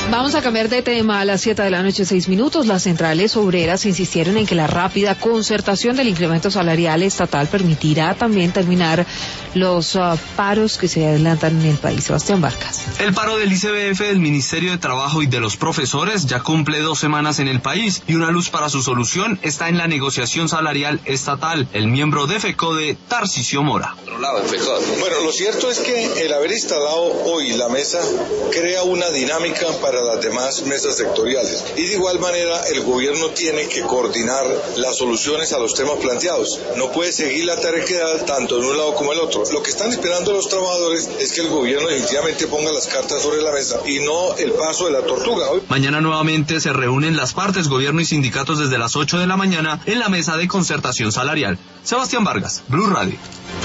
Vamos a cambiar de tema. A las 7:06 p.m, las centrales obreras insistieron en que la rápida concertación del incremento salarial estatal permitirá también terminar los paros que se adelantan en el país. Sebastián Vargas. El paro del ICBF, del Ministerio de Trabajo y de los profesores ya cumple 2 semanas en el país y una luz para su solución está en la negociación salarial estatal. El miembro de FECODE, Tarcisio Mora. Bueno, lo cierto es que el haber instalado hoy la mesa crea una dinámica para las demás mesas sectoriales. Y de igual manera el gobierno tiene que coordinar las soluciones a los temas planteados. No puede seguir la terquedad tanto en un lado como el otro. Lo que están esperando los trabajadores es que el gobierno definitivamente ponga las cartas sobre la mesa y no el paso de la tortuga. Mañana nuevamente se reúnen las partes, gobierno y sindicatos desde las 8 de la mañana en la mesa de concertación salarial. Sebastián Vargas, Blue Radio.